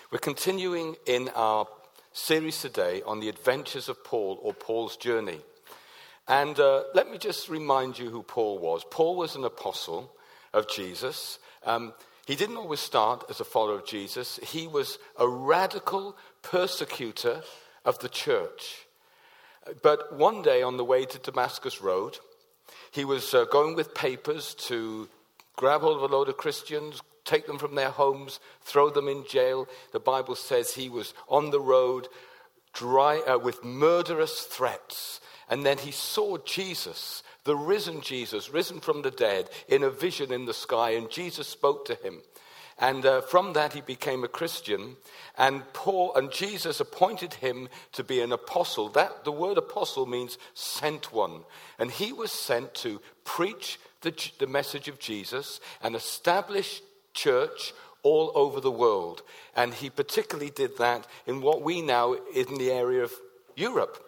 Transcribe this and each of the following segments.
We're continuing in our series today on the adventures of Paul, or Paul's journey. And let me just remind you who Paul was. Paul was an apostle of Jesus. He didn't always start as a follower of Jesus. He was a radical persecutor of the church. But one day on the way to Damascus Road, he was going with papers to grab hold of a load of Christians, take them from their homes, throw them in jail. The Bible says he was on the road with murderous threats. And then he saw Jesus, the risen Jesus, risen from the dead, in a vision in the sky. And Jesus spoke to him. And from that he became a Christian. And Jesus appointed him to be an apostle. The word apostle means sent one. And he was sent to preach the message of Jesus and establish church all over the world. And he particularly did that in what we now in the area of Europe.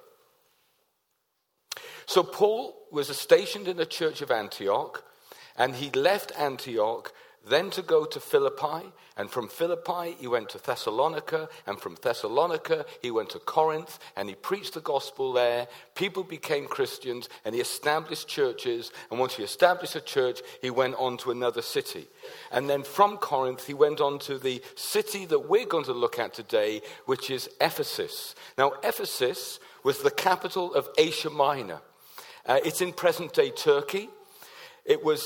So Paul was stationed in the church of Antioch, and he left Antioch then to go to Philippi, and from Philippi he went to Thessalonica, and from Thessalonica he went to Corinth, and he preached the gospel there. People became Christians, and he established churches, and once he established a church, he went on to another city. And then from Corinth he went on to the city that we're going to look at today, which is Ephesus. Now Ephesus was the capital of Asia Minor. It's in present-day Turkey. It was...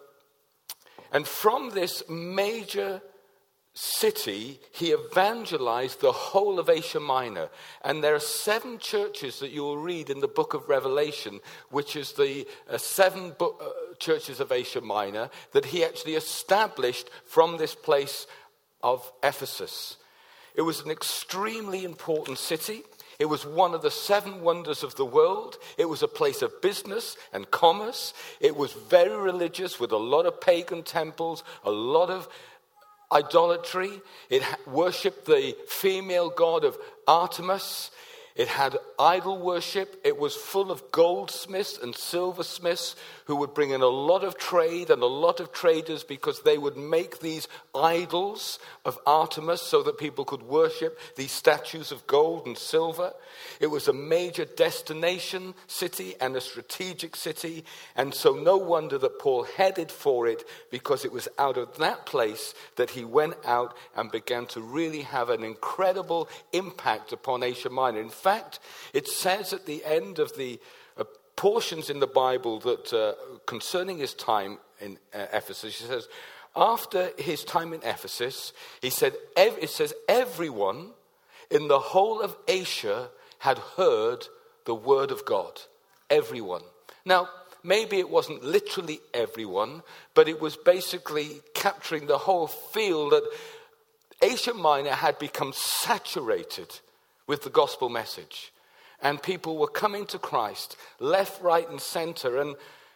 And from this major city, he evangelized the whole of Asia Minor. And there are 7 churches that you will read in the book of Revelation, which is the 7 churches of Asia Minor that he actually established from this place of Ephesus. It was an extremely important city. It was one of the 7 wonders of the world. It was a place of business and commerce. It was very religious with a lot of pagan temples, a lot of idolatry. It worshipped the female god of Artemis. It had idol worship. It was full of goldsmiths and silversmiths who would bring in a lot of trade and a lot of traders because they would make these idols of Artemis so that people could worship these statues of gold and silver. It was a major destination city and a strategic city. And so no wonder that Paul headed for it, because it was out of that place that he went out and began to really have an incredible impact upon Asia Minor. In fact, it says at the end of the portions in the Bible that concerning his time in Ephesus, he says, after his time in Ephesus, it says everyone in the whole of Asia had heard the word of God. Everyone. Now, maybe it wasn't literally everyone, but it was basically capturing the whole field that Asia Minor had become saturated with the gospel message. And people were coming to Christ left, right, and center. And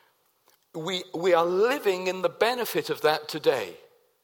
we are living in the benefit of that today.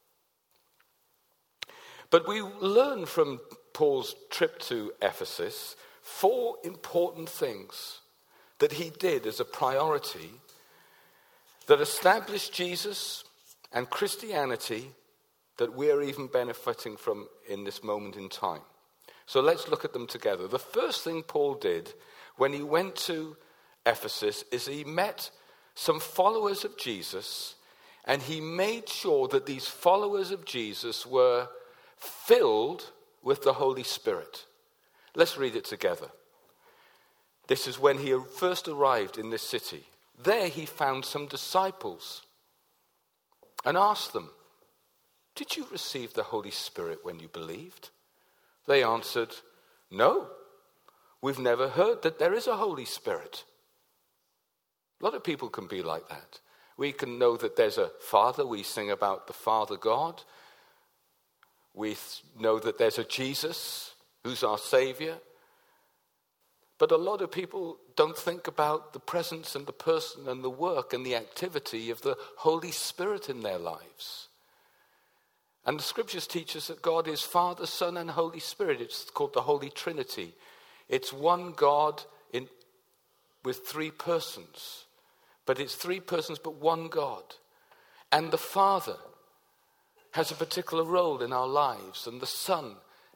But we learn from Paul's trip to Ephesus 4 important things that he did as a priority that established Jesus and Christianity that we are even benefiting from in this moment in time. So let's look at them together. The first thing Paul did when he went to Ephesus is he met some followers of Jesus, and he made sure that these followers of Jesus were filled with the Holy Spirit. Let's read it together. This is when he first arrived in this city. There he found some disciples and asked them, "Did you receive the Holy Spirit when you believed?" They answered, "No, we've never heard that there is a Holy Spirit." A lot of people can be like that. We can know that there's a Father. We sing about the Father God. We know that there's a Jesus who's our Savior. But a lot of people don't think about the presence and the person and the work and the activity of the Holy Spirit in their lives. And the scriptures teach us that God is Father, Son, and Holy Spirit. It's called the Holy Trinity. It's one God with 3 persons. But it's 3 persons, but one God. And the Father has a particular role in our lives, and the Son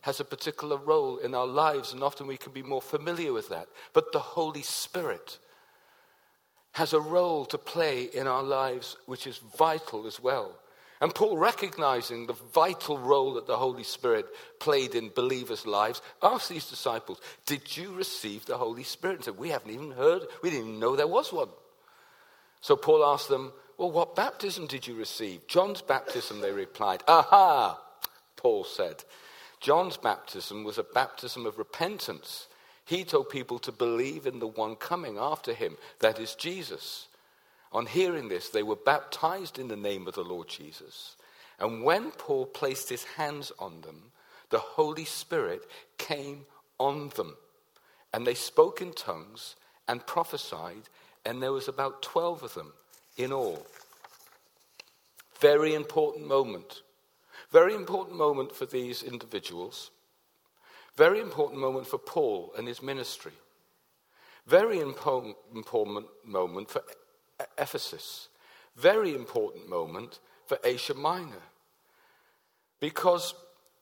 has a particular role in our lives, and often we can be more familiar with that. But the Holy Spirit has a role to play in our lives which is vital as well. And Paul, recognizing the vital role that the Holy Spirit played in believers' lives, asked these disciples, did you receive the Holy Spirit? And said, we haven't even heard, we didn't even know there was one. So Paul asked them, well, what baptism did you receive? John's baptism, they replied. Aha, Paul said. John's baptism was a baptism of repentance. He told people to believe in the one coming after him, that is Jesus. On hearing this, they were baptized in the name of the Lord Jesus. And when Paul placed his hands on them, the Holy Spirit came on them. And they spoke in tongues and prophesied, and there was about 12 of them in all. Very important moment. Very important moment for these individuals. Very important moment for Paul and his ministry. Very important moment for Ephesus. Very important moment for Asia Minor. Because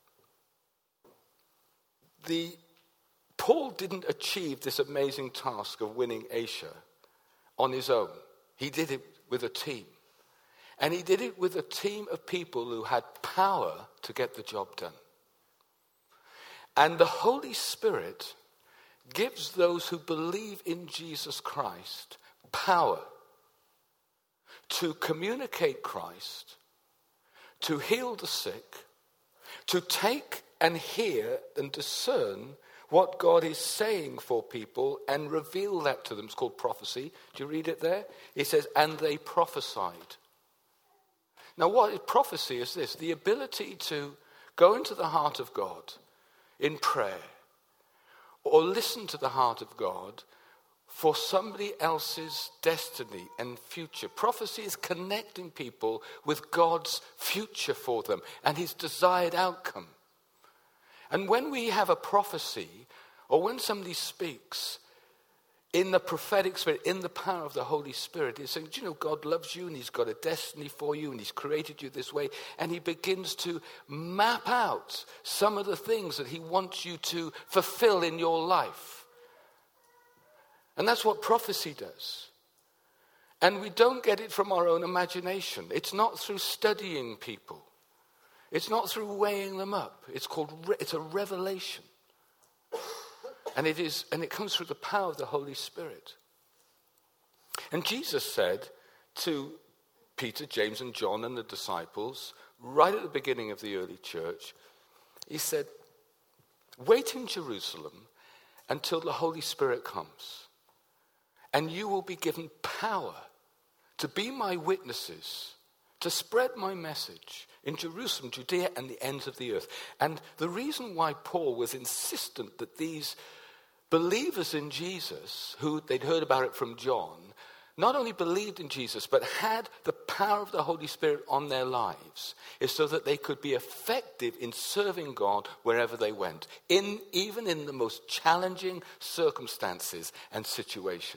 Paul didn't achieve this amazing task of winning Asia on his own. He did it with a team. And he did it with a team of people who had power to get the job done. And the Holy Spirit gives those who believe in Jesus Christ power to communicate Christ, to heal the sick, to take and hear and discern what God is saying for people and reveal that to them. It's called prophecy. Do you read it there? It says, and they prophesied. Now, what prophecy is this? The ability to go into the heart of God in prayer or listen to the heart of God for somebody else's destiny and future. Prophecy is connecting people with God's future for them and his desired outcome. And when we have a prophecy, or when somebody speaks in the prophetic spirit, in the power of the Holy Spirit, he's saying, do you know, God loves you and he's got a destiny for you and he's created you this way. And he begins to map out some of the things that he wants you to fulfill in your life. And that's what prophecy does. And we don't get it from our own imagination. It's not through studying people. It's not through weighing them up. It's a revelation. And it comes through the power of the Holy Spirit. And Jesus said to Peter, James, and John and the disciples, right at the beginning of the early church, he said, wait in Jerusalem until the Holy Spirit comes. And you will be given power to be my witnesses, to spread my message in Jerusalem, Judea, and the ends of the earth. And the reason why Paul was insistent that these believers in Jesus, who they'd heard about it from John, not only believed in Jesus, but had the power of the Holy Spirit on their lives, is so that they could be effective in serving God wherever they went, even in the most challenging circumstances and situations.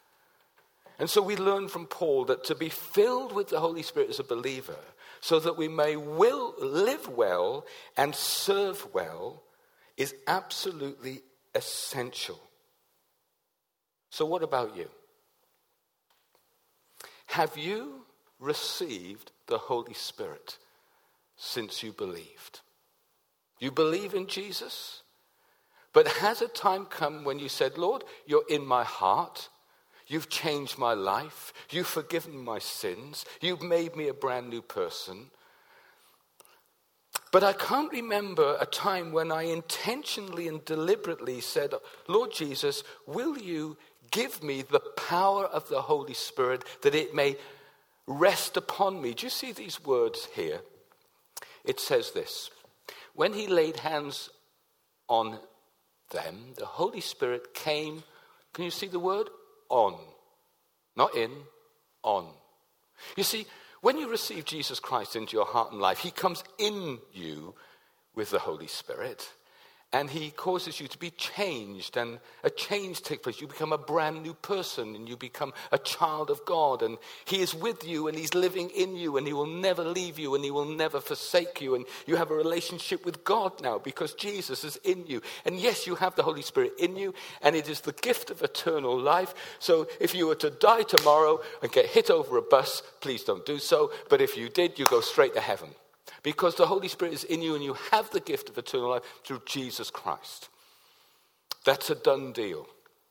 And so we learn from Paul that to be filled with the Holy Spirit as a believer, so that we may live well and serve well, is absolutely essential. So what about you? Have you received the Holy Spirit since you believed? You believe in Jesus, but has a time come when you said, Lord, you're in my heart. You've changed my life. You've forgiven my sins. You've made me a brand new person. But I can't remember a time when I intentionally and deliberately said, Lord Jesus, will you give me the power of the Holy Spirit that it may rest upon me? Do you see these words here? It says this. When he laid hands on them, the Holy Spirit came. Can you see the word? On. Not in, on. You see, when you receive Jesus Christ into your heart and life, he comes in you with the Holy Spirit. And he causes you to be changed, and a change takes place. You become a brand new person, and you become a child of God, and he is with you, and he's living in you, and he will never leave you, and he will never forsake you, and you have a relationship with God now because Jesus is in you. And yes, you have the Holy Spirit in you, and it is the gift of eternal life. So if you were to die tomorrow and get hit over a bus, please don't do so. But if you did, you go straight to heaven. Because the Holy Spirit is in you and you have the gift of eternal life through Jesus Christ. That's a done deal.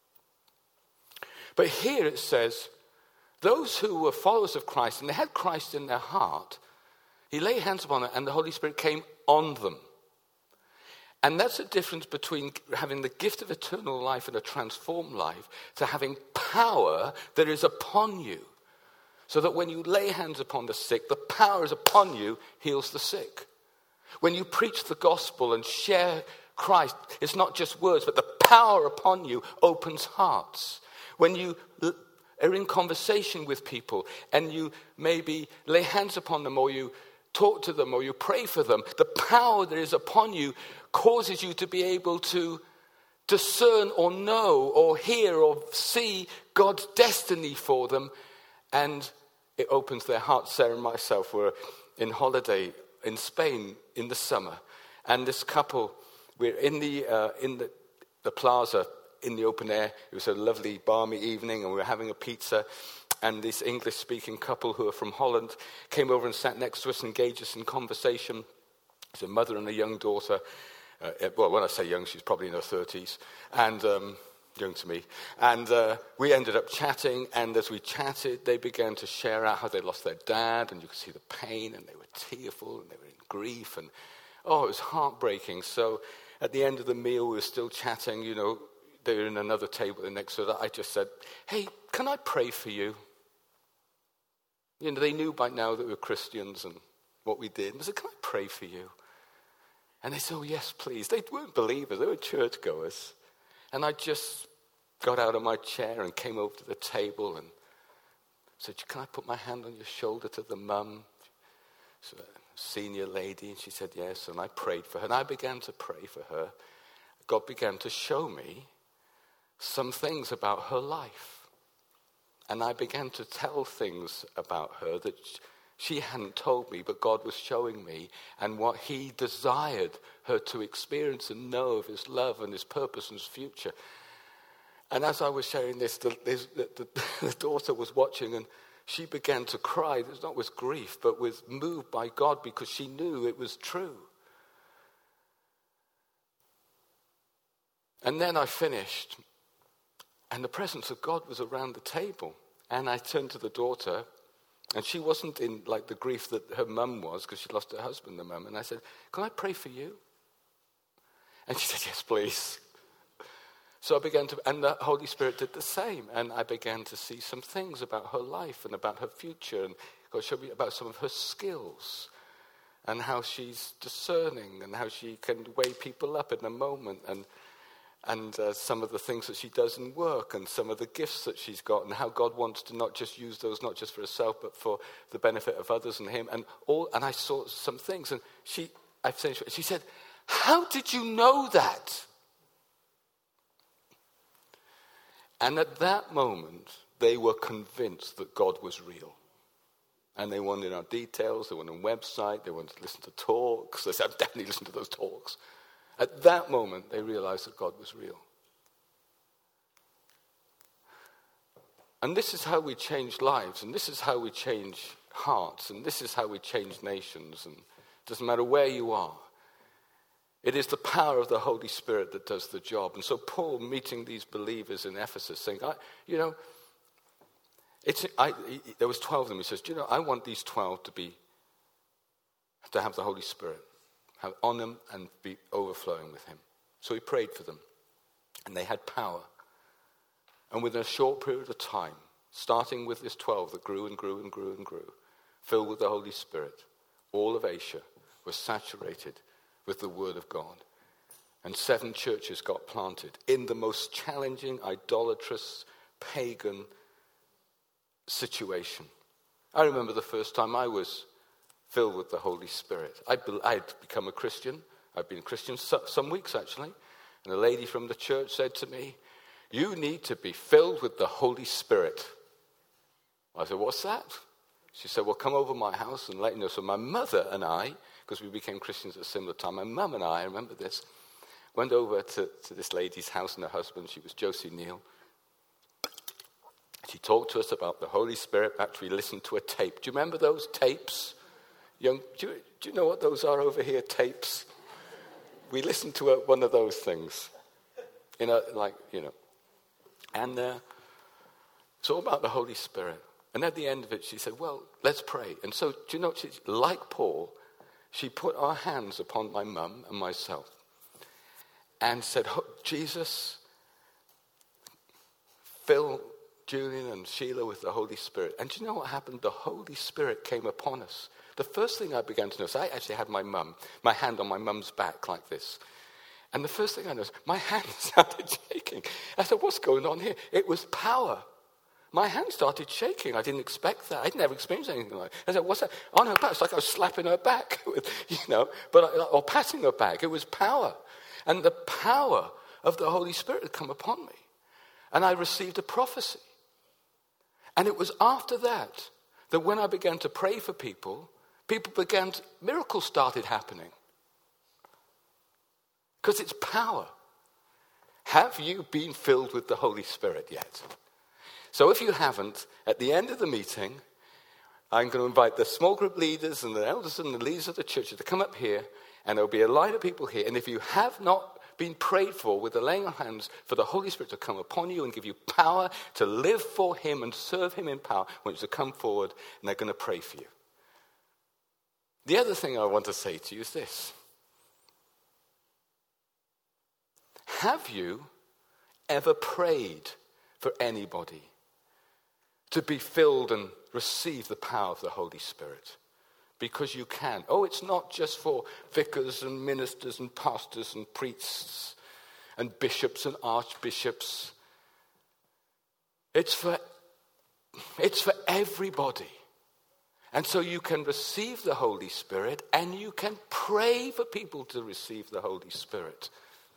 But here it says, those who were followers of Christ and they had Christ in their heart, he laid hands upon them and the Holy Spirit came on them. And that's the difference between having the gift of eternal life and a transformed life to having power that is upon you. So that when you lay hands upon the sick, the power is upon you, heals the sick. When you preach the gospel and share Christ, it's not just words, but the power upon you opens hearts. When you are in conversation with people and you maybe lay hands upon them or you talk to them or you pray for them, the power that is upon you causes you to be able to discern or know or hear or see God's destiny for them. And it opens their hearts. Sarah and myself were in holiday in Spain in the summer. And this couple, we're in the plaza in the open air. It was a lovely balmy evening and we were having a pizza. And this English-speaking couple who are from Holland came over and sat next to us and engaged us in conversation. It's a mother and a young daughter. Well, when I say young, she's probably in her 30s. And young to me. And we ended up chatting, and as we chatted, they began to share out how they lost their dad, and you could see the pain, and they were tearful, and they were in grief, and it was heartbreaking. So at the end of the meal, we were still chatting, they were in another table next to that. I just said, hey, can I pray for you? They knew by now that we were Christians and what we did. And I said, can I pray for you? And they said, oh, yes, please. They weren't believers, they were churchgoers. And I just got out of my chair and came over to the table and said, can I put my hand on your shoulder to the mum? She's a senior lady, and she said yes, and I prayed for her. And I began to pray for her. God began to show me some things about her life. And I began to tell things about her that she hadn't told me, but God was showing me, and what he desired her to experience and know of his love and his purpose and his future. And as I was sharing this, the daughter was watching, and she began to cry. It was not with grief, but was moved by God because she knew it was true. And then I finished, and the presence of God was around the table. And I turned to the daughter, and she wasn't in like the grief that her mum was because she lost her husband, the mum. And I said, can I pray for you? And she said, yes, please. So I began to, and the Holy Spirit did the same. And I began to see some things about her life and about her future. And God showed me about some of her skills and how she's discerning and how she can weigh people up in a moment. And some of the things that she does in work and some of the gifts that she's got and how God wants to not just use those, not just for herself, but for the benefit of others and him. And I saw some things, and she said, how did you know that? And at that moment, they were convinced that God was real. And they wanted our details, they wanted a website, they wanted to listen to talks. They said, definitely listen to those talks. At that moment, they realized that God was real. And this is how we change lives, and this is how we change hearts, and this is how we change nations. And it doesn't matter where you are. It is the power of the Holy Spirit that does the job. And so Paul, meeting these believers in Ephesus, saying, there was 12 of them. He says, I want these 12 to have the Holy Spirit. Have on them and be overflowing with him. So he prayed for them, and they had power. And within a short period of time, starting with this 12 that grew and grew and grew and grew, filled with the Holy Spirit, all of Asia was saturated with the Word of God. And 7 churches got planted in the most challenging, idolatrous, pagan situation. I remember the first time I was filled with the Holy Spirit. I had become a Christian I've been a Christian some weeks actually, and a lady from the church said to me, "You need to be filled with the Holy Spirit." I said, "What's that?" She said, "Well, come over to my house and let you know." So my mother and I, because we became Christians at a similar time, my mum and I remember this, went over to this lady's house and her husband. She was Josie Neal. She talked to us about the Holy Spirit. Actually, listened to a tape. Do you remember those tapes? Do you know what those are over here, tapes? We listened to one of those things. And it's all about the Holy Spirit. And at the end of it, she said, "Well, let's pray." And so, do you know, like Paul, she put our hands upon my mum and myself and said, "Jesus, fill Julian and Sheila with the Holy Spirit." And do you know what happened? The Holy Spirit came upon us. The first thing I began to notice, I actually had my hand on my mum's back like this. And the first thing I noticed, my hand started shaking. I said, "What's going on here?" It was power. My hand started shaking. I didn't expect that. I'd never experienced anything like that. I said, "What's that?" On her back. It's like I was slapping her back, or patting her back. It was power. And the power of the Holy Spirit had come upon me. And I received a prophecy. And it was after that when I began to pray for people miracles started happening. Because it's power. Have you been filled with the Holy Spirit yet? So if you haven't, at the end of the meeting, I'm going to invite the small group leaders and the elders and the leaders of the church to come up here, and there'll be a line of people here. And if you have not been prayed for with the laying of hands for the Holy Spirit to come upon you and give you power to live for him and serve him in power, I want you to come forward, and they're going to pray for you. The other thing I want to say to you is this. Have you ever prayed for anybody to be filled and receive the power of the Holy Spirit? Because you can. Oh, it's not just for vicars and ministers and pastors and priests and bishops and archbishops. It's for everybody. And so you can receive the Holy Spirit and you can pray for people to receive the Holy Spirit.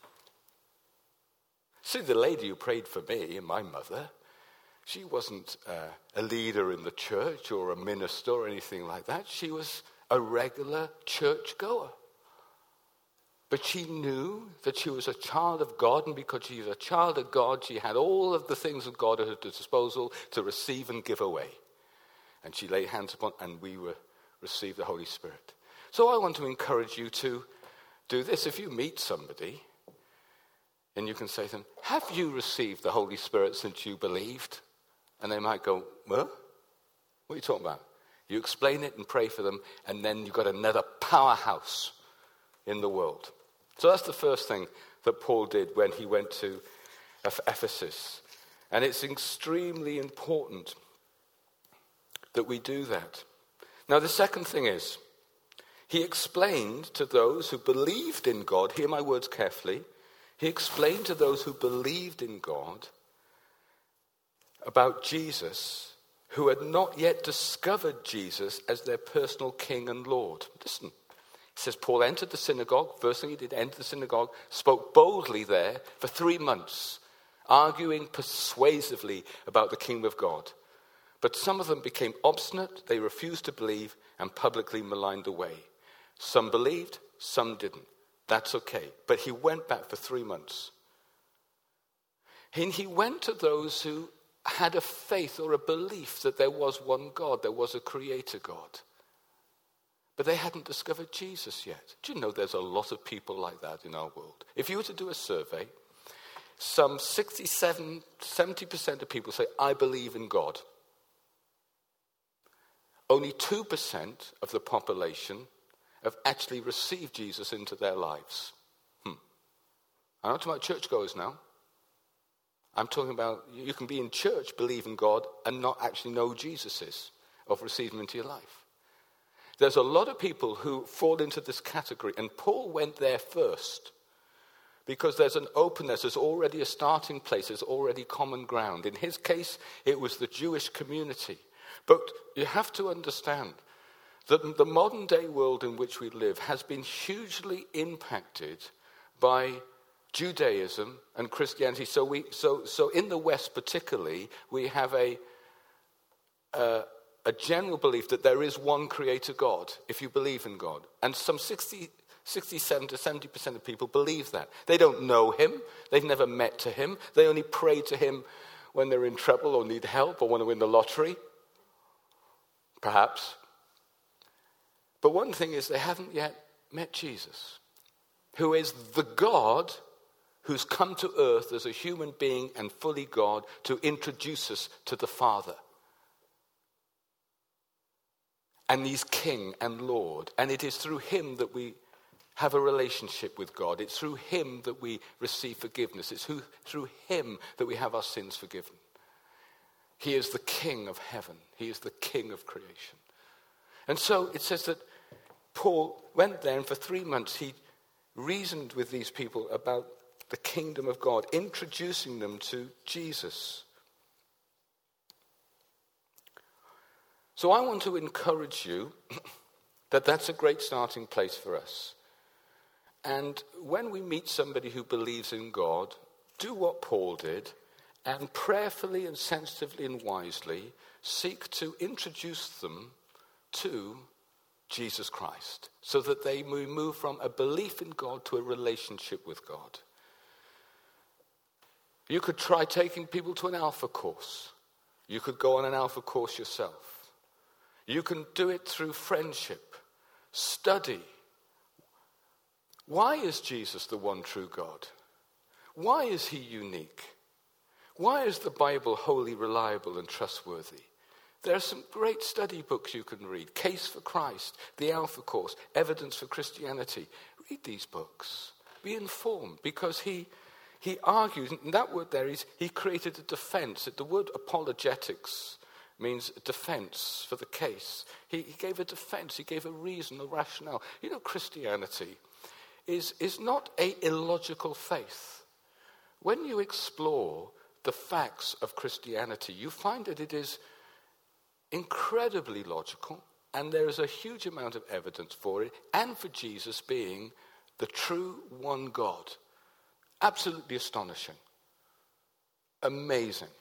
See, the lady who prayed for me and my mother, she wasn't a leader in the church or a minister or anything like that. She was a regular church goer. But she knew that she was a child of God, and because she was a child of God, she had all of the things of God at her disposal to receive and give away. And she laid hands upon, and we received the Holy Spirit. So I want to encourage you to do this. If you meet somebody, and you can say to them, "Have you received the Holy Spirit since you believed?" And they might go, "What? What are you talking about?" You explain it and pray for them, and then you've got another powerhouse in the world. So that's the first thing that Paul did when he went to Ephesus. And it's extremely important that we do that. Now, the second thing is, he explained to those who believed in God, hear my words carefully, he explained to those who believed in God about Jesus, who had not yet discovered Jesus as their personal King and Lord. Listen, it says Paul entered the synagogue, first thing he did, entered the synagogue, spoke boldly there for 3 months, arguing persuasively about the kingdom of God. But some of them became obstinate, they refused to believe, and publicly maligned the way. Some believed, some didn't. That's okay. But he went back for 3 months. And he went to those who had a faith or a belief that there was one God, there was a creator God. But they hadn't discovered Jesus yet. Do you know there's a lot of people like that in our world? If you were to do a survey, some 70% of people say, "I believe in God." Only 2% of the population have actually received Jesus into their lives. I'm not talking about churchgoers now. I'm talking about you can be in church, believe in God, and not actually know who Jesus is, or receive him into your life. There's a lot of people who fall into this category, and Paul went there first because there's an openness, there's already a starting place, there's already common ground. In his case, it was the Jewish community. But you have to understand that the modern day world in which we live has been hugely impacted by Judaism and Christianity. So in the West particularly, we have a general belief that there is one creator God, if you believe in God. And some 67 to 70% of people believe that. They don't know him. They've never met to him. They only pray to him when they're in trouble or need help or want to win the lottery. Perhaps. But one thing is they haven't yet met Jesus, who is the God who's come to earth as a human being and fully God to introduce us to the Father. And he's King and Lord. And it is through him that we have a relationship with God. It's through him that we receive forgiveness. It's through him that we have our sins forgiven. He is the King of heaven. He is the King of creation. And so it says that Paul went there and for 3 months he reasoned with these people about the kingdom of God, introducing them to Jesus. So I want to encourage you that that's a great starting place for us. And when we meet somebody who believes in God, do what Paul did and prayerfully and sensitively and wisely seek to introduce them to Jesus Christ so that they move from a belief in God to a relationship with God. You could try taking people to an Alpha course. You could go on an Alpha course yourself. You can do it through friendship, study. Why is Jesus the one true God? Why is he unique? Why is the Bible wholly reliable and trustworthy? There are some great study books you can read. Case for Christ, the Alpha Course, Evidence for Christianity. Read these books. Be informed, because he argues, and that word there is, he created a defense. The word apologetics means defense for the case. He gave a defense. He gave a reason, a rationale. You know, Christianity is not an illogical faith. When you explore the facts of Christianity, you find that it is incredibly logical, and there is a huge amount of evidence for it, and for Jesus being the true one God. Absolutely astonishing. Amazing.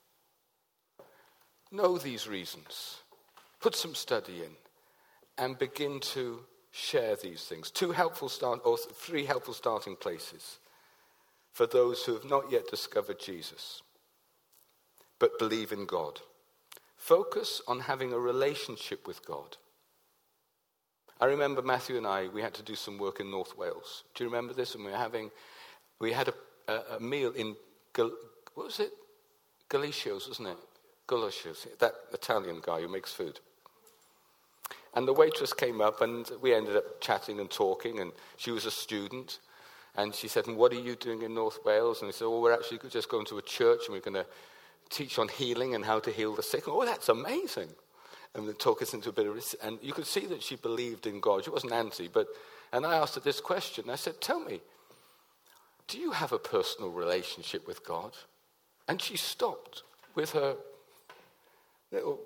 Know these reasons. Put some study in and begin to share these things. 3 helpful starting places for those who have not yet discovered Jesus but believe in God. Focus on having a relationship with God. I remember Matthew and I, we had to do some work in North Wales. Do you remember this? And we had a meal in, what was it? Galicios, wasn't it? Galicios, that Italian guy who makes food. And the waitress came up and we ended up chatting and talking, and she was a student. And she said, "And what are you doing in North Wales?" And we said, "Oh, we're actually just going to a church and we're going to teach on healing and how to heal the sick." "Oh, that's amazing." And they talk us into a bit of this. And you could see that she believed in God. She wasn't anti, and I asked her this question. I said, "Tell me, do you have a personal relationship with God?" And she stopped with her little,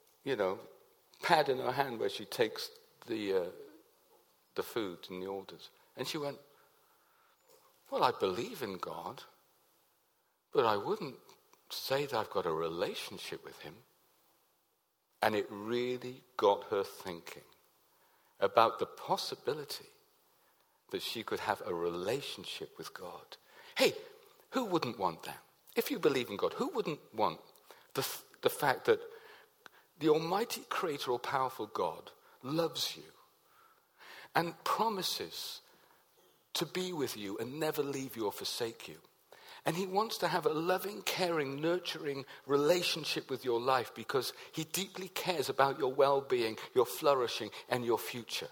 pad in her hand where she takes the food and the orders. And she went, "Well, I believe in God, but I wouldn't say that I've got a relationship with him." And it really got her thinking about the possibility that she could have a relationship with God. Hey, who wouldn't want that? If you believe in God, who wouldn't want the fact that the almighty creator or powerful God loves you and promises to be with you and never leave you or forsake you? And he wants to have a loving, caring, nurturing relationship with your life because he deeply cares about your well-being, your flourishing, and your future.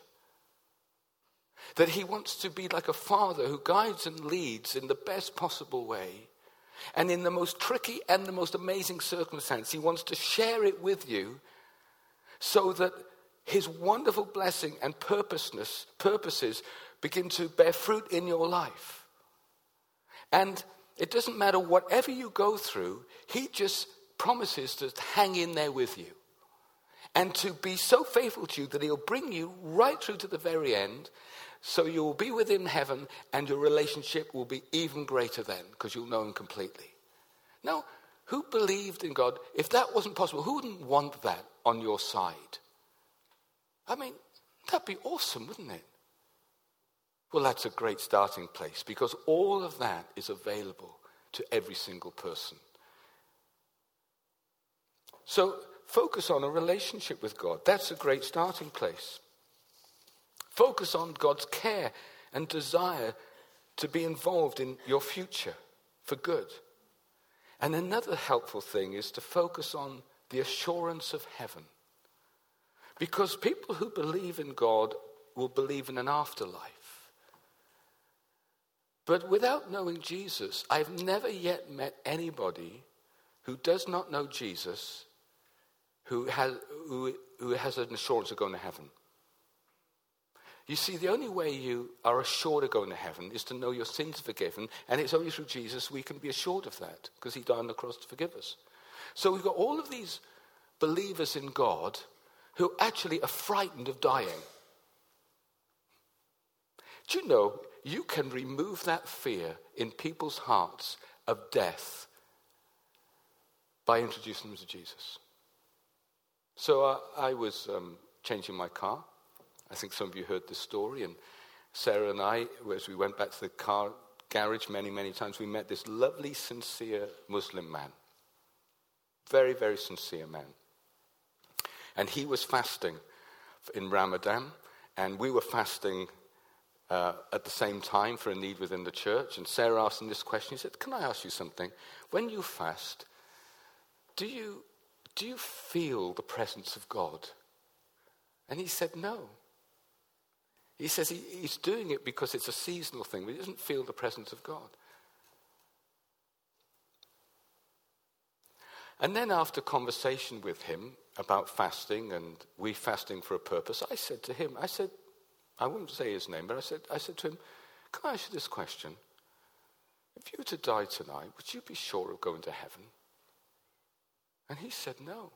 That he wants to be like a father who guides and leads in the best possible way. And in the most tricky and the most amazing circumstance, he wants to share it with you so that his wonderful blessing and purposes begin to bear fruit in your life. And it doesn't matter whatever you go through, he just promises to hang in there with you. and to be so faithful to you that he'll bring you right through to the very end, so you'll be with him in heaven, and your relationship will be even greater then, because you'll know him completely. Now, who believed in God? If that wasn't possible, who wouldn't want that on your side? I mean, that'd be awesome, wouldn't it? Well, that's a great starting place, because all of that is available to every single person. So focus on a relationship with God. That's a great starting place. Focus on God's care and desire to be involved in your future for good. And another helpful thing is to focus on the assurance of heaven. Because people who believe in God will believe in an afterlife. But without knowing Jesus, I've never yet met anybody who does not know Jesus who has an assurance of going to heaven. You see, the only way you are assured of going to heaven is to know your sins are forgiven, and it's only through Jesus we can be assured of that, because he died on the cross to forgive us. So we've got all of these believers in God who actually are frightened of dying. Do you know, you can remove that fear in people's hearts of death by introducing them to Jesus. So I was changing my car. I think some of you heard this story. And Sarah and I, as we went back to the car garage many, many times, we met this lovely, sincere Muslim man. Very, very sincere man. And he was fasting in Ramadan, and we were fasting at the same time for a need within the church. And Sarah asked him this question. He said, "Can I ask you something? When you fast, do you feel the presence of God?" And he said, "No." He says he's doing it because it's a seasonal thing, but he doesn't feel the presence of God. And then after conversation with him about fasting and we fasting for a purpose, I said to him, I wouldn't say his name, but I said to him, "Can I ask you this question? If you were to die tonight, would you be sure of going to heaven?" And he said, "No."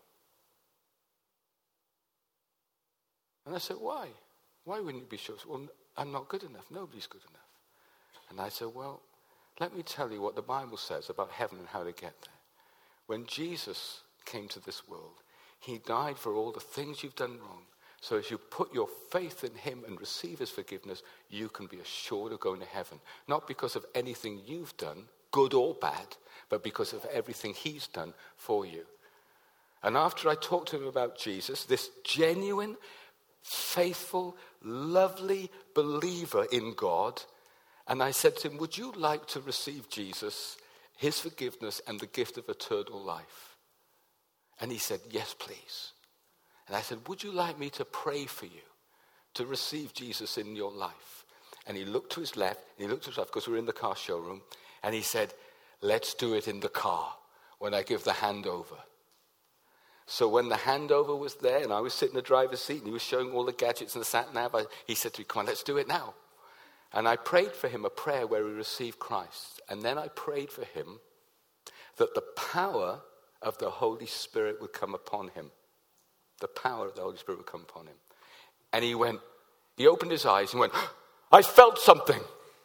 And I said, "Why? Why wouldn't you be sure?" "Well, I'm not good enough. Nobody's good enough." And I said, "Well, let me tell you what the Bible says about heaven and how to get there. When Jesus came to this world, he died for all the things you've done wrong. So as you put your faith in him and receive his forgiveness, you can be assured of going to heaven. Not because of anything you've done, good or bad, but because of everything he's done for you." And after I talked to him about Jesus, this genuine, faithful, lovely believer in God, and I said to him, "Would you like to receive Jesus, his forgiveness, and the gift of eternal life?" And he said, "Yes, please." And I said, "Would you like me to pray for you to receive Jesus in your life?" And he looked to his left, and he looked to his left, because we were in the car showroom, and he said, "Let's do it in the car when I give the handover." So when the handover was there, and I was sitting in the driver's seat, and he was showing all the gadgets and the sat-nav, he said to me, "Come on, let's do it now." And I prayed for him a prayer where he received Christ. And then I prayed for him that the power of the Holy Spirit would come upon him. The power of the Holy Spirit would come upon him. And he opened his eyes and went, "I felt something."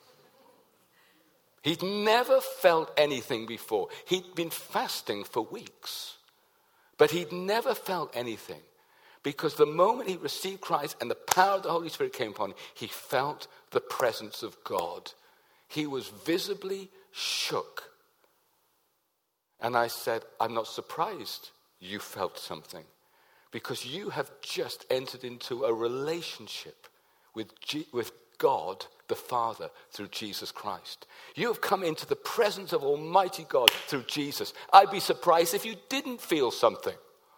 He'd never felt anything before. He'd been fasting for weeks, but he'd never felt anything. Because the moment he received Christ and the power of the Holy Spirit came upon him, he felt the presence of God. He was visibly shook. And I said, "I'm not surprised you felt something, because you have just entered into a relationship with God the Father through Jesus Christ. You have come into the presence of Almighty God through Jesus. I'd be surprised if you didn't feel something."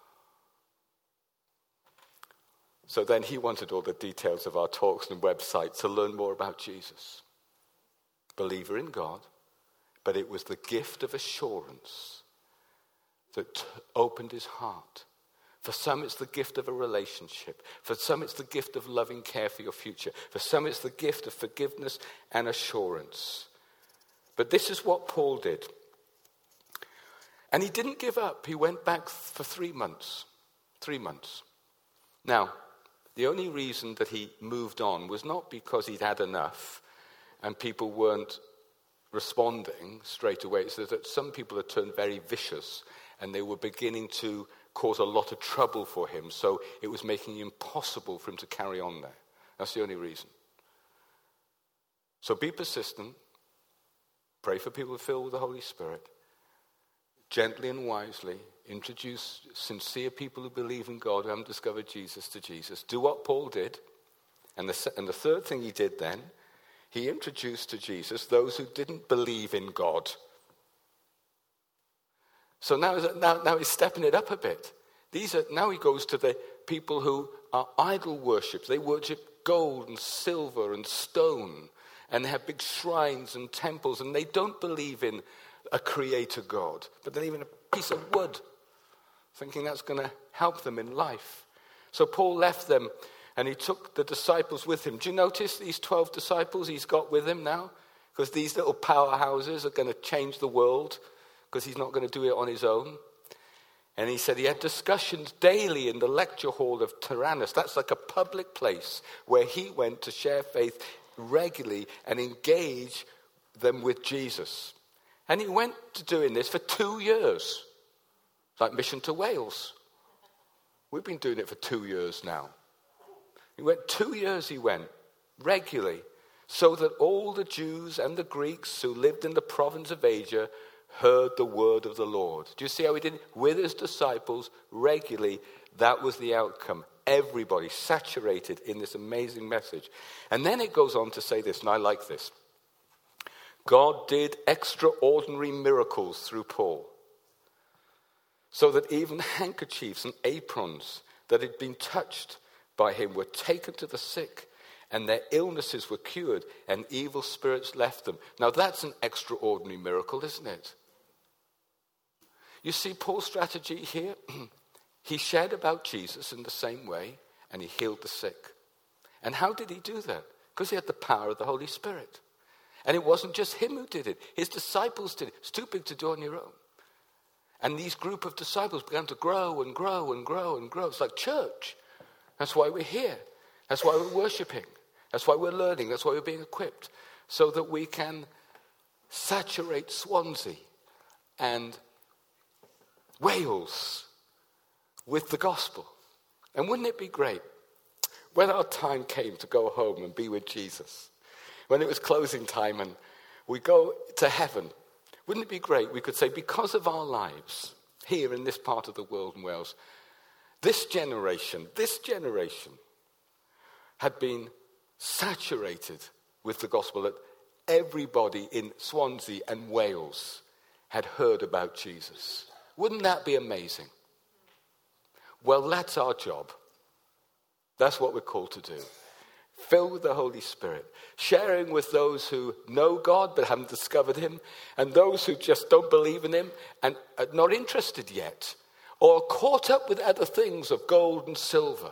So then he wanted all the details of our talks and website to learn more about Jesus. Believer in God, but it was the gift of assurance that opened his heart. For some, it's the gift of a relationship. For some, it's the gift of loving care for your future. For some, it's the gift of forgiveness and assurance. But this is what Paul did. And he didn't give up. He went back for 3 months. 3 months. Now, the only reason that he moved on was not because he'd had enough and people weren't responding straight away. It's that some people had turned very vicious and they were beginning to cause a lot of trouble for him. So it was making it impossible for him to carry on there. That's the only reason. So be persistent. Pray for people filled with the Holy Spirit. Gently and wisely introduce sincere people who believe in God, who haven't discovered Jesus, to Jesus. Do what Paul did. And the third thing he did then, he introduced to Jesus those who didn't believe in God. So now he's stepping it up a bit. Now he goes to the people who are idol worshippers. They worship gold and silver and stone, and they have big shrines and temples, and they don't believe in a creator God, but they believe in a piece of wood, thinking that's going to help them in life. So Paul left them, and he took the disciples with him. Do you notice these 12 disciples he's got with him now? Because these little powerhouses are going to change the world, because he's not going to do it on his own. And he said he had discussions daily in the lecture hall of Tyrannus. That's like a public place where he went to share faith regularly and engage them with Jesus. And he went to doing this for 2 years. Like Mission to Wales. We've been doing it for 2 years now. He went 2 years, regularly, so that all the Jews and the Greeks who lived in the province of Asia heard the word of the Lord. Do you see how he did it? With his disciples, regularly, that was the outcome. Everybody saturated in this amazing message. And then it goes on to say this, and I like this. God did extraordinary miracles through Paul, so that even handkerchiefs and aprons that had been touched by him were taken to the sick, and their illnesses were cured, and evil spirits left them. Now that's an extraordinary miracle, isn't it? You see Paul's strategy here? He shared about Jesus in the same way, and he healed the sick. And how did he do that? Because he had the power of the Holy Spirit. And it wasn't just him who did it. His disciples did it. It's too big to do on your own. And these group of disciples began to grow and grow and grow and grow. It's like church. That's why we're here. That's why we're worshiping. That's why we're learning. That's why we're being equipped. So that we can saturate Swansea and Wales with the gospel. And wouldn't it be great when our time came to go home and be with Jesus, when it was closing time and we go to heaven, wouldn't it be great we could say, because of our lives here in this part of the world in Wales, this generation had been saturated with the gospel, that everybody in Swansea and Wales had heard about Jesus. Wouldn't that be amazing? Well, that's our job. That's what we're called to do. Filled with the Holy Spirit, sharing with those who know God but haven't discovered him, and those who just don't believe in him and are not interested yet, or caught up with other things of gold and silver.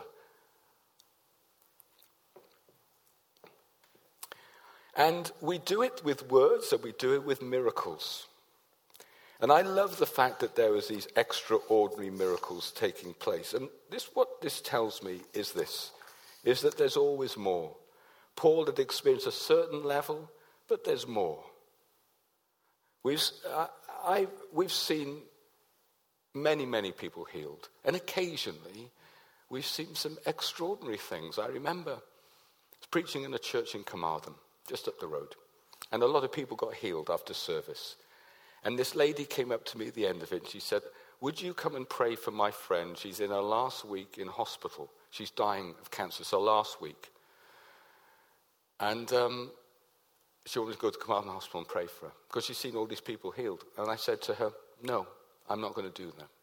And we do it with words, and we do it with miracles. And I love the fact that there is these extraordinary miracles taking place. And what this tells me is that there's always more. Paul had experienced a certain level, but there's more. We've seen many, many people healed. And occasionally, we've seen some extraordinary things. I remember I was preaching in a church in Carmarthen, just up the road. And a lot of people got healed after service. And this lady came up to me at the end of it, and she said, would you come and pray for my friend? She's in her last week in hospital. She's dying of cancer, so last week. And she wanted to go to Carmarthen Hospital and pray for her, because she's seen all these people healed. And I said to her, no, I'm not going to do that.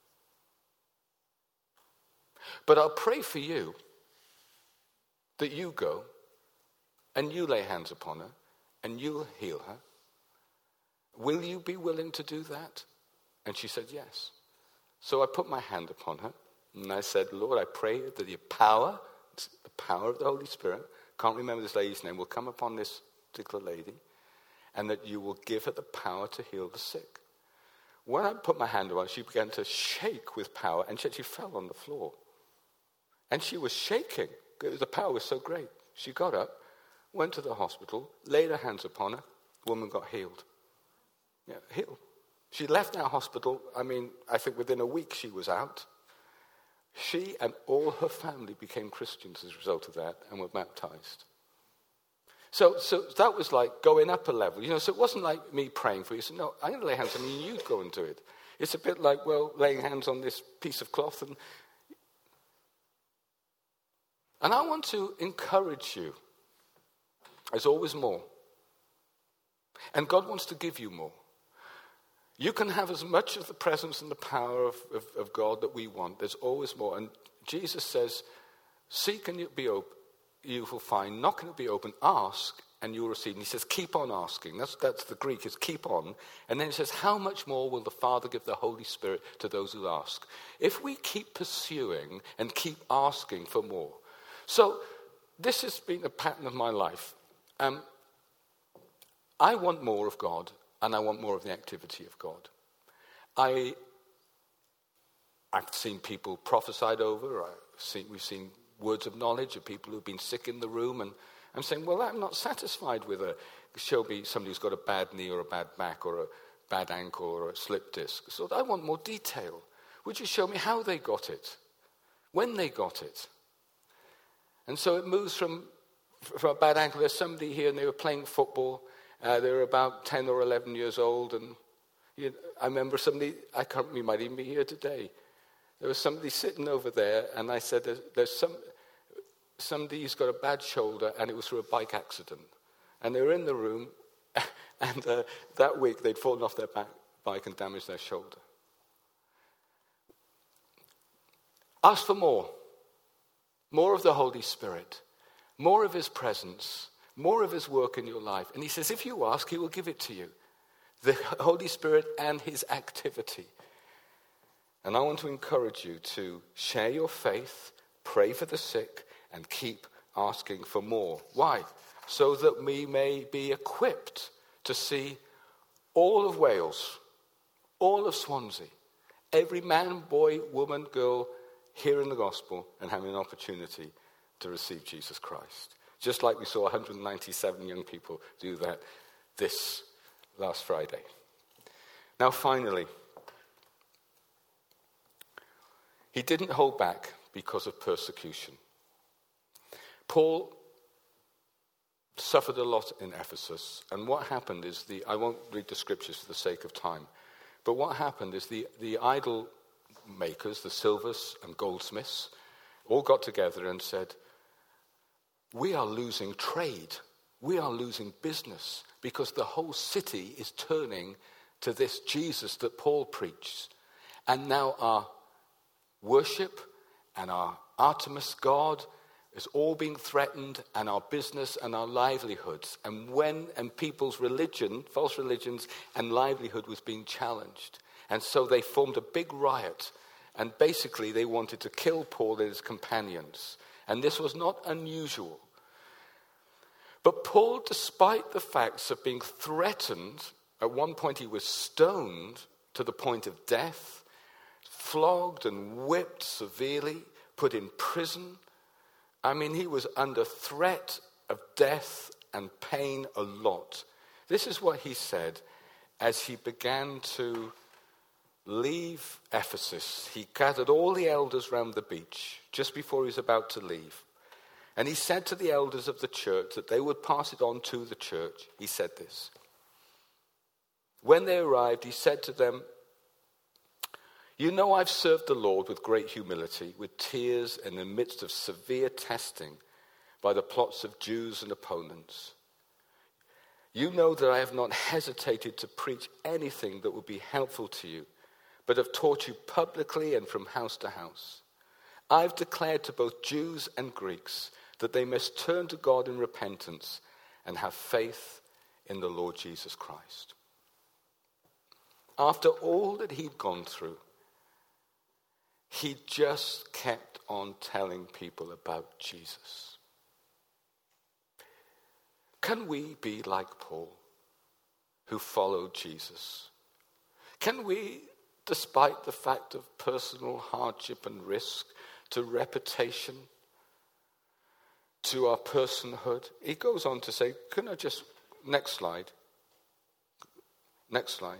But I'll pray for you that you go and you lay hands upon her and you'll heal her. Will you be willing to do that? And she said, yes. So I put my hand upon her and I said, Lord, I pray that the power of the Holy Spirit, can't remember this lady's name, will come upon this particular lady, and that you will give her the power to heal the sick. When I put my hand on her, she began to shake with power, and she fell on the floor. And she was shaking. The power was so great. She got up, went to the hospital, laid her hands upon her. Woman got healed. Yeah, healed. She left our hospital. I think within a week she was out. She and all her family became Christians as a result of that and were baptized. So that was like going up a level. So it wasn't like me praying for you. So no, I'm going to lay hands on you and you go and do it. It's a bit like, laying hands on this piece of cloth. And I want to encourage you. There's always more. And God wants to give you more. You can have as much of the presence and the power of God that we want. There's always more. And Jesus says, seek and you will find. Knock and it'll be open. Ask and you will receive. And he says, keep on asking. That's the Greek, is keep on. And then he says, how much more will the Father give the Holy Spirit to those who ask? If we keep pursuing and keep asking for more. So this has been a pattern of my life. I want more of God, and I want more of the activity of God. I've seen people prophesied over. We've seen words of knowledge of people who've been sick in the room, and I'm saying, I'm not satisfied with show me somebody who's got a bad knee or a bad back or a bad ankle or a slip disc. So I want more detail. Would you show me how they got it, when they got it? And so it moves from a bad ankle. There's somebody here, and they were playing football. They were about 10 or 11 years old, and I remember somebody, we might even be here today. There was somebody sitting over there, and I said, there's somebody who's got a bad shoulder, and it was through a bike accident. And they were in the room, and that week they'd fallen off their bike and damaged their shoulder. Ask for more. More of the Holy Spirit. More of his presence. More of his work in your life. And he says, if you ask, he will give it to you. The Holy Spirit and his activity. And I want to encourage you to share your faith, pray for the sick, and keep asking for more. Why? So that we may be equipped to see all of Wales, all of Swansea, every man, boy, woman, girl, hearing the gospel and having an opportunity to receive Jesus Christ. Just like we saw 197 young people do that this last Friday. Now finally, he didn't hold back because of persecution. Paul suffered a lot in Ephesus, and what happened is I won't read the scriptures for the sake of time, but what happened is the idol makers, the silvers and goldsmiths, all got together and said, we are losing trade. We are losing business because the whole city is turning to this Jesus that Paul preached. And now our worship and our Artemis God is all being threatened, and our business and our livelihoods. And people's religion, false religions and livelihood was being challenged. And so they formed a big riot. And basically they wanted to kill Paul and his companions. And this was not unusual. But Paul, despite the facts of being threatened, at one point he was stoned to the point of death, flogged and whipped severely, put in prison. He was under threat of death and pain a lot. This is what he said as he began to leave Ephesus. He gathered all the elders round the beach just before he was about to leave. And he said to the elders of the church that they would pass it on to the church. He said this. When they arrived, he said to them, you know I've served the Lord with great humility, with tears in the midst of severe testing by the plots of Jews and opponents. You know that I have not hesitated to preach anything that would be helpful to you, but have taught you publicly and from house to house. I've declared to both Jews and Greeks that they must turn to God in repentance and have faith in the Lord Jesus Christ. After all that he'd gone through, he just kept on telling people about Jesus. Can we be like Paul, who followed Jesus? Can we, despite the fact of personal hardship and risk, to reputation, to our personhood. He goes on to say, can I just, next slide. Next slide.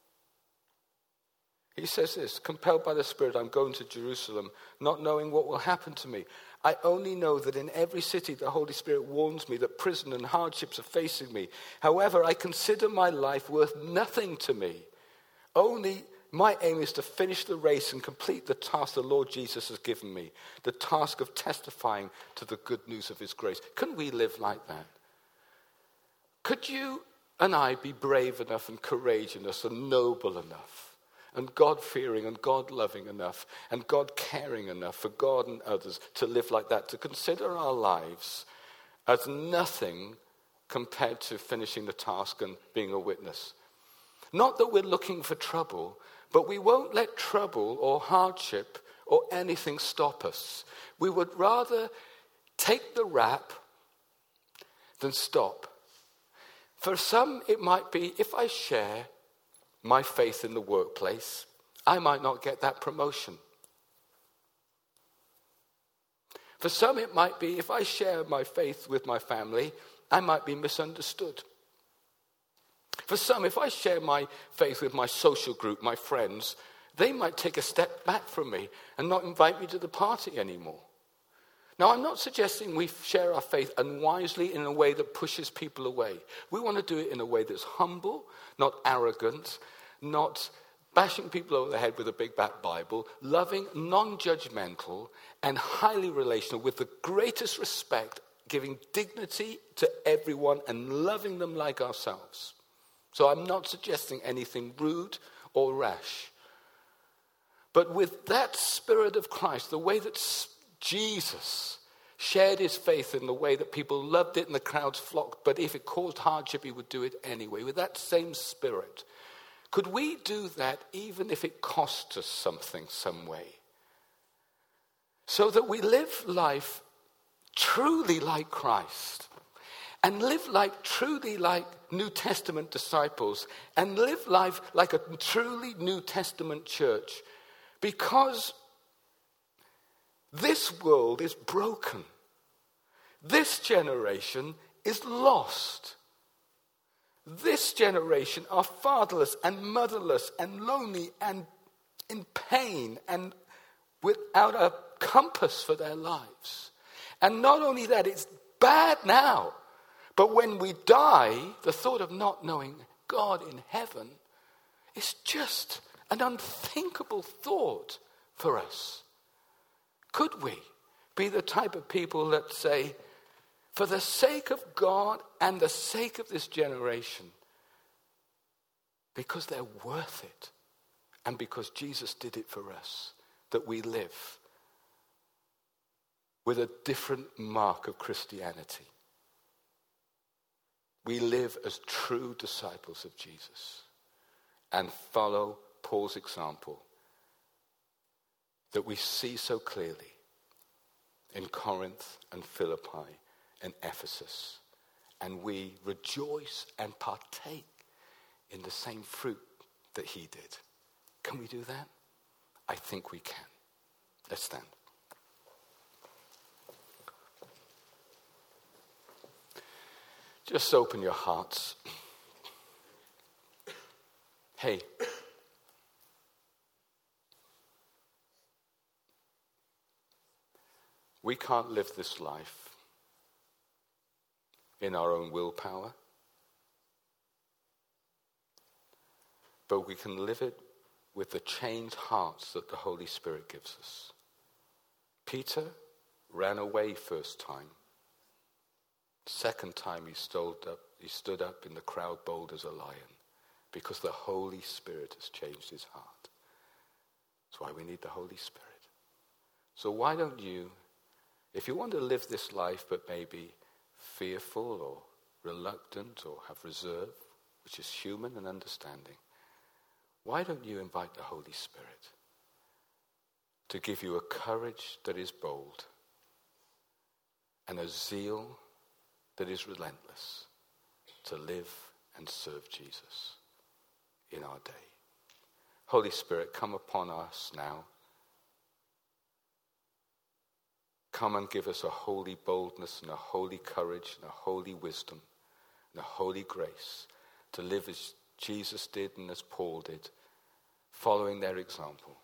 He says this, compelled by the Spirit, I'm going to Jerusalem, not knowing what will happen to me. I only know that in every city the Holy Spirit warns me that prison and hardships are facing me. However, I consider my life worth nothing to me. Only my aim is to finish the race and complete the task the Lord Jesus has given me, the task of testifying to the good news of his grace. Couldn't we live like that? Could you and I be brave enough and courageous and noble enough and God-fearing and God-loving enough and God-caring enough for God and others to live like that, to consider our lives as nothing compared to finishing the task and being a witness? Not that we're looking for trouble, but we won't let trouble or hardship or anything stop us. We would rather take the rap than stop. For some, it might be, if I share my faith in the workplace, I might not get that promotion. For some, it might be, if I share my faith with my family, I might be misunderstood. For some, if I share my faith with my social group, my friends, they might take a step back from me and not invite me to the party anymore. Now, I'm not suggesting we share our faith unwisely in a way that pushes people away. We want to do it in a way that's humble, not arrogant, not bashing people over the head with a big back Bible, loving, non-judgmental, and highly relational with the greatest respect, giving dignity to everyone and loving them like ourselves. So I'm not suggesting anything rude or rash. But with that spirit of Christ, the way that Jesus shared his faith in the way that people loved it and the crowds flocked, but if it caused hardship, he would do it anyway. With that same spirit, could we do that even if it cost us something, some way? So that we live life truly like Christ and live like truly like New Testament disciples and live life like a truly New Testament church, because this world is broken. This generation is lost. This generation are fatherless and motherless and lonely and in pain and without a compass for their lives. And not only that, it's bad now. But when we die, the thought of not knowing God in heaven is just an unthinkable thought for us. Could we be the type of people that say, for the sake of God and the sake of this generation, because they're worth it, and because Jesus did it for us, that we live with a different mark of Christianity? We live as true disciples of Jesus and follow Paul's example that we see so clearly in Corinth and Philippi and Ephesus. And we rejoice and partake in the same fruit that he did. Can we do that? I think we can. Let's stand. Just open your hearts. Hey. We can't live this life in our own willpower, but we can live it with the changed hearts that the Holy Spirit gives us. Peter ran away first time. Second time he stood up in the crowd bold as a lion, because the Holy Spirit has changed his heart. That's why we need the Holy Spirit. So why don't you, if you want to live this life but maybe fearful or reluctant or have reserve, which is human and understanding, why don't you invite the Holy Spirit to give you a courage that is bold and a zeal that is relentless to live and serve Jesus in our day? Holy Spirit, come upon us now. come and give us a holy boldness and a holy courage and a holy wisdom and a holy grace to live as Jesus did and as Paul did, following their example.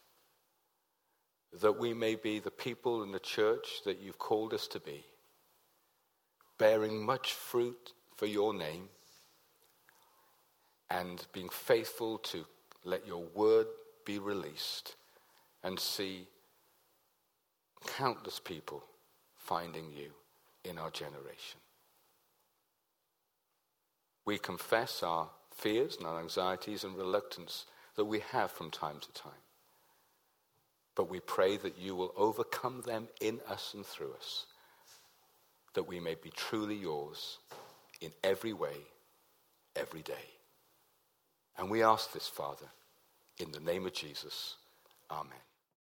That we may be the people in the church that you've called us to be, bearing much fruit for your name and being faithful to let your word be released and see countless people finding you in our generation. We confess our fears and our anxieties and reluctance that we have from time to time. But we pray that you will overcome them in us and through us, that we may be truly yours in every way, every day. And we ask this, Father, in the name of Jesus. Amen.